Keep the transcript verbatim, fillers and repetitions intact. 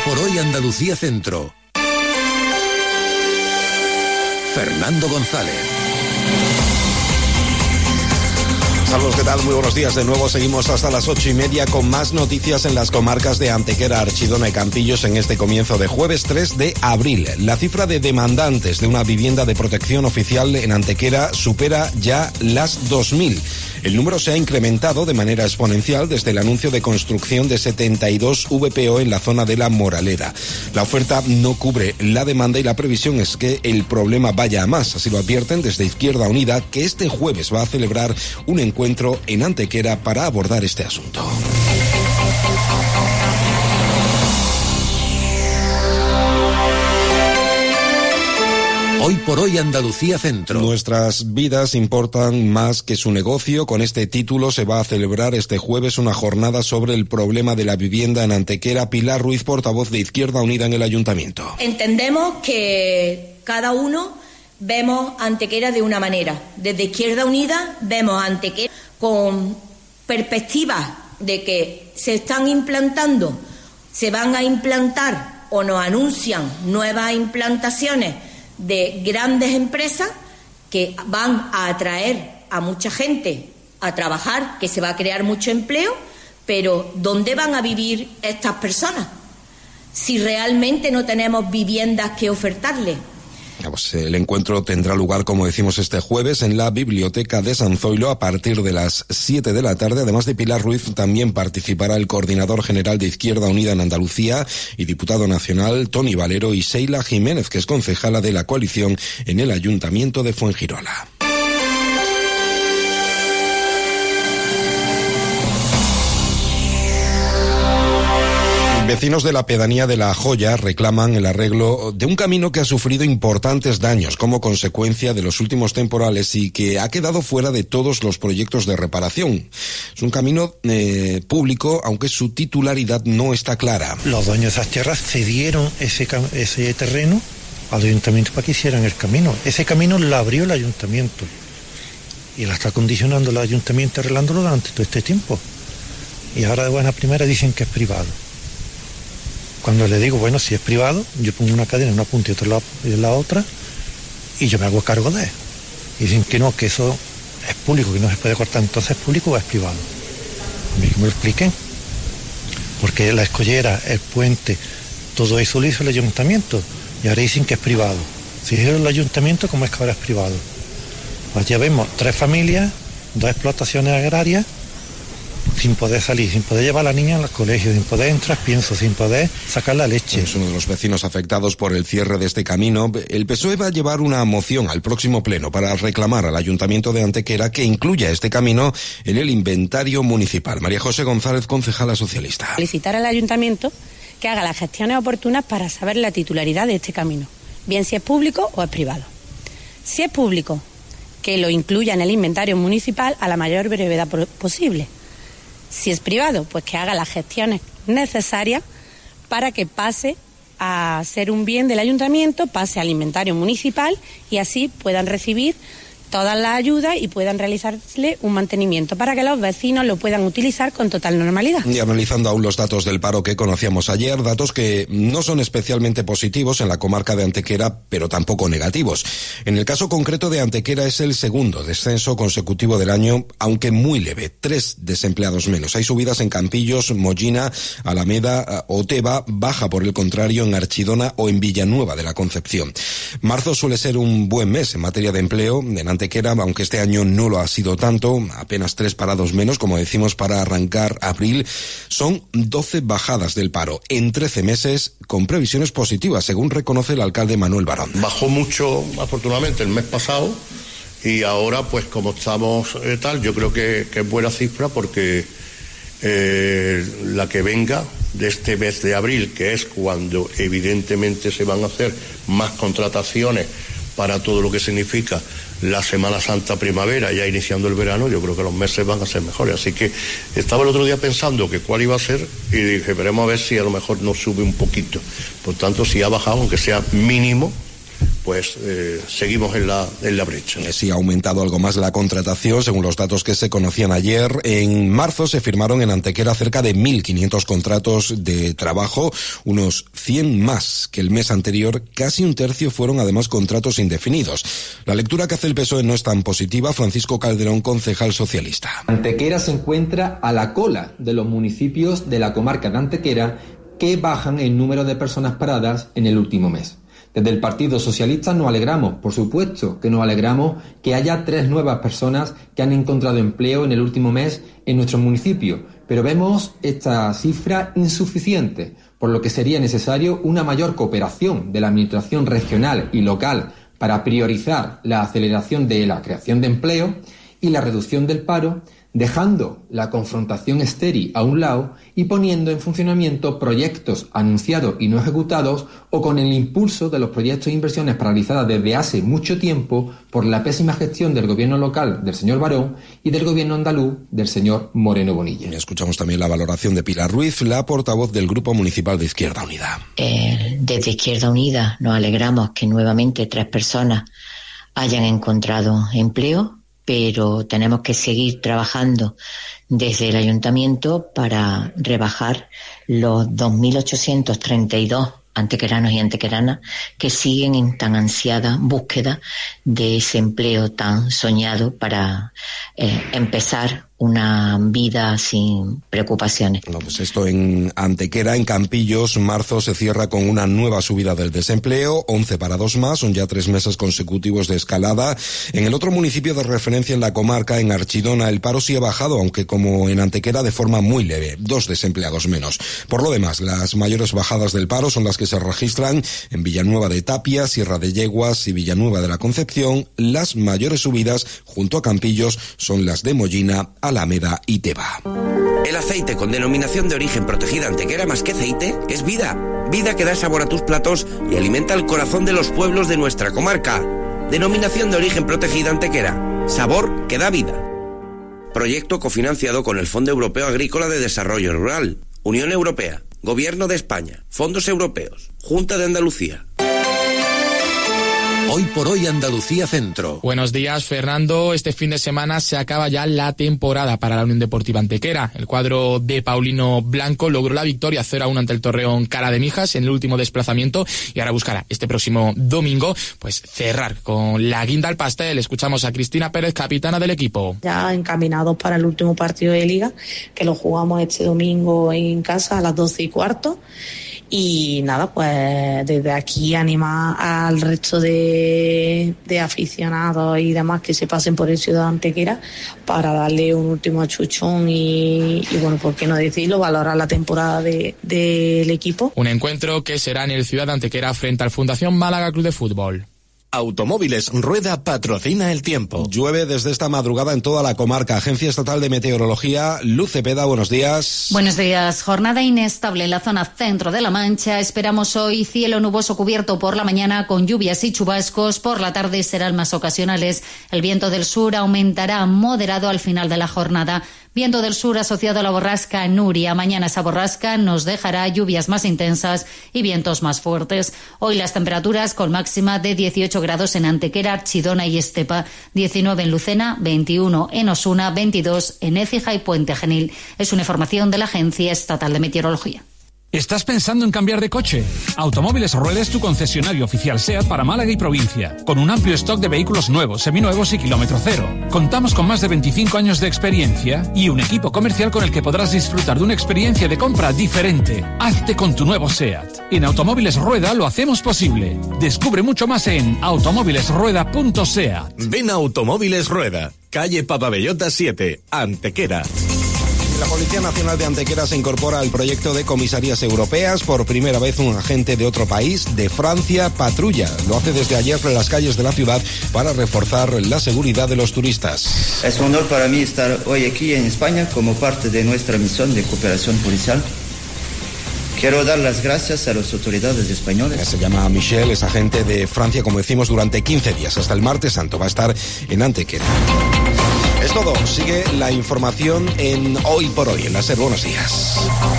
por hoy Andalucía Centro. Fernando González. Saludos, ¿qué tal? Muy buenos días. De nuevo seguimos hasta las ocho y media con más noticias en las comarcas de Antequera, Archidona y Campillos en este comienzo de jueves tres de abril. La cifra de demandantes de una vivienda de protección oficial en Antequera supera ya las dos mil. El número se ha incrementado de manera exponencial desde el anuncio de construcción de setenta y dos V P O en la zona de La Moraleda. La oferta no cubre la demanda y la previsión es que el problema vaya a más. Así lo advierten desde Izquierda Unida, que este jueves va a celebrar un encuentro en Antequera para abordar este asunto. Hoy por hoy Andalucía Centro. Nuestras vidas importan más que su negocio. Con este título se va a celebrar este jueves una jornada sobre el problema de la vivienda en Antequera. Pilar Ruiz, portavoz de Izquierda Unida en el Ayuntamiento. Entendemos que cada uno vemos Antequera de una manera. Desde Izquierda Unida vemos Antequera con perspectivas de que se están implantando, se van a implantar o nos anuncian nuevas implantaciones de grandes empresas que van a atraer a mucha gente a trabajar, que se va a crear mucho empleo, pero ¿dónde van a vivir estas personas si realmente no tenemos viviendas que ofertarles? Pues el encuentro tendrá lugar, como decimos, este jueves en la Biblioteca de San Zoilo a partir de las siete de la tarde. Además de Pilar Ruiz, también participará el coordinador general de Izquierda Unida en Andalucía y diputado nacional Tony Valero y Sheila Jiménez, que es concejala de la coalición en el Ayuntamiento de Fuengirola. Vecinos de la pedanía de La Joya reclaman el arreglo de un camino que ha sufrido importantes daños como consecuencia de los últimos temporales y que ha quedado fuera de todos los proyectos de reparación. Es un camino eh, público, aunque su titularidad no está clara. Los dueños de esas tierras cedieron ese, ese terreno al ayuntamiento para que hicieran el camino. Ese camino lo abrió el ayuntamiento y la está condicionando el ayuntamiento, arreglándolo durante todo este tiempo. Y ahora de buena primera dicen que es privado. Cuando le digo, bueno, si es privado, yo pongo una cadena en una punta y otra lado, en la otra, y yo me hago cargo de él. Y dicen que no, que eso es público, que no se puede cortar. Entonces, ¿es público o es privado? A mí que me lo expliquen. Porque la escollera, el puente, todo eso lo hizo el ayuntamiento. Y ahora dicen que es privado. Si dijeron el ayuntamiento, ¿cómo es que ahora es privado? Pues ya vemos tres familias, dos explotaciones agrarias, sin poder salir, sin poder llevar a la niña al colegio, sin poder entrar, pienso, sin poder sacar la leche. Es uno de los vecinos afectados por el cierre de este camino. El P S O E va a llevar una moción al próximo pleno para reclamar al Ayuntamiento de Antequera que incluya este camino en el inventario municipal. María José González, concejala socialista. Solicitar al Ayuntamiento que haga las gestiones oportunas para saber la titularidad de este camino, bien si es público o es privado. Si es público, que lo incluya en el inventario municipal a la mayor brevedad posible. Si es privado, pues que haga las gestiones necesarias para que pase a ser un bien del ayuntamiento, pase al inventario municipal y así puedan recibir todas las ayudas y puedan realizarle un mantenimiento para que los vecinos lo puedan utilizar con total normalidad. Y analizando aún los datos del paro que conocíamos ayer, datos que no son especialmente positivos en la comarca de Antequera, pero tampoco negativos. En el caso concreto de Antequera es el segundo descenso consecutivo del año, aunque muy leve, tres desempleados menos. Hay subidas en Campillos, Mollina, Alameda, Oteva, baja por el contrario en Archidona o en Villanueva de la Concepción. Marzo suele ser un buen mes en materia de empleo en Antequera, aunque este año no lo ha sido tanto, apenas tres parados menos, como decimos, para arrancar abril. Son doce bajadas del paro en trece meses, con previsiones positivas, según reconoce el alcalde Manuel Barón. Bajó mucho, afortunadamente, el mes pasado, y ahora, pues como estamos eh, tal, yo creo que, que es buena cifra, porque eh, la que venga de este mes de abril, que es cuando evidentemente se van a hacer más contrataciones para todo lo que significa la Semana Santa primavera, ya iniciando el verano, yo creo que los meses van a ser mejores. Así que estaba el otro día pensando que cuál iba a ser y dije, veremos a ver si a lo mejor nos sube un poquito. Por tanto, si ha bajado, aunque sea mínimo, pues eh, seguimos en la, en la brecha. Sí, ha aumentado algo más la contratación, según los datos que se conocían ayer. En marzo se firmaron en Antequera cerca de mil quinientos contratos de trabajo, unos cien más que el mes anterior. Casi un tercio fueron además contratos indefinidos. La lectura que hace el P S O E no es tan positiva. Francisco Calderón, concejal socialista. Antequera se encuentra a la cola de los municipios de la comarca de Antequera que bajan el número de personas paradas en el último mes. Desde el Partido Socialista nos alegramos, por supuesto que nos alegramos que haya tres nuevas personas que han encontrado empleo en el último mes en nuestro municipio, pero vemos esta cifra insuficiente, por lo que sería necesario una mayor cooperación de la Administración regional y local para priorizar la aceleración de la creación de empleo y la reducción del paro, dejando la confrontación estéril a un lado y poniendo en funcionamiento proyectos anunciados y no ejecutados, o con el impulso de los proyectos e inversiones paralizadas desde hace mucho tiempo por la pésima gestión del gobierno local del señor Barón y del gobierno andaluz del señor Moreno Bonilla. Escuchamos también la valoración de Pilar Ruiz, la portavoz del Grupo Municipal de Izquierda Unida. Eh, desde Izquierda Unida nos alegramos que nuevamente tres personas hayan encontrado empleo, pero tenemos que seguir trabajando desde el ayuntamiento para rebajar los dos mil ochocientos treinta y dos antequeranos y antequeranas que siguen en tan ansiada búsqueda de ese empleo tan soñado para eh, empezar una vida sin preocupaciones. No, pues esto en Antequera. En Campillos, marzo se cierra con una nueva subida del desempleo, once parados más, son ya tres meses consecutivos de escalada. En el otro municipio de referencia en la comarca, en Archidona, el paro sí ha bajado, aunque como en Antequera de forma muy leve, dos desempleados menos. Por lo demás, las mayores bajadas del paro son las que se registran en Villanueva de Tapia, Sierra de Yeguas y Villanueva de la Concepción. Las mayores subidas, junto a Campillos, son las de Mollina, Alameda y Teba. El aceite con denominación de origen protegida Antequera más que aceite es vida. Vida que da sabor a tus platos y alimenta el corazón de los pueblos de nuestra comarca. Denominación de origen protegida Antequera. Sabor que da vida. Proyecto cofinanciado con el Fondo Europeo Agrícola de Desarrollo Rural, Unión Europea, Gobierno de España, Fondos Europeos, Junta de Andalucía. Hoy por hoy Andalucía Centro. Buenos días, Fernando. Este fin de semana se acaba ya la temporada para la Unión Deportiva Antequera. El cuadro de Paulino Blanco logró la victoria cero a uno ante el Torreón Cara de Mijas en el último desplazamiento y ahora buscará este próximo domingo pues cerrar con la guinda al pastel. Escuchamos a Cristina Pérez, capitana del equipo. Ya encaminados para el último partido de Liga, que lo jugamos este domingo en casa a las doce y cuarto. Y nada, pues desde aquí animar al resto de, de aficionados y demás que se pasen por el Ciudad de Antequera para darle un último achuchón y, y bueno, por qué no decirlo, valorar la temporada de, del equipo. Un encuentro que será en el Ciudad de Antequera frente al Fundación Málaga Club de Fútbol. Automóviles Rueda patrocina el tiempo. Llueve desde esta madrugada en toda la comarca. Agencia Estatal de Meteorología, Luz Cepeda, buenos días. Buenos días. Jornada inestable en la zona centro de La Mancha. Esperamos hoy cielo nuboso cubierto por la mañana con lluvias y chubascos. Por la tarde serán más ocasionales. El viento del sur aumentará moderado al final de la jornada. Viento del sur asociado a la borrasca Nuria. Mañana esa borrasca nos dejará lluvias más intensas y vientos más fuertes. Hoy las temperaturas con máxima de dieciocho grados en Antequera, Archidona y Estepa, diecinueve en Lucena, veintiuno en Osuna, veintidós en Écija y Puente Genil. Es una información de la Agencia Estatal de Meteorología. ¿Estás pensando en cambiar de coche? Automóviles Rueda es tu concesionario oficial SEAT para Málaga y provincia, con un amplio stock de vehículos nuevos, seminuevos y kilómetro cero. Contamos con más de veinticinco años de experiencia y un equipo comercial con el que podrás disfrutar de una experiencia de compra diferente. Hazte con tu nuevo SEAT. En Automóviles Rueda lo hacemos posible. Descubre mucho más en automóviles rueda punto seat. Ven a Automóviles Rueda, calle Papabellota siete, Antequera. La Policía Nacional de Antequera se incorpora al proyecto de comisarías europeas. Por primera vez un agente de otro país, de Francia, patrulla. Lo hace desde ayer en las calles de la ciudad para reforzar la seguridad de los turistas. Es un honor para mí estar hoy aquí en España como parte de nuestra misión de cooperación policial. Quiero dar las gracias a las autoridades españolas. Se llama Michel, es agente de Francia, como decimos, durante quince días. Hasta el martes santo va a estar en Antequera. Es todo. Sigue la información en Hoy por Hoy, en la SER. Buenos días.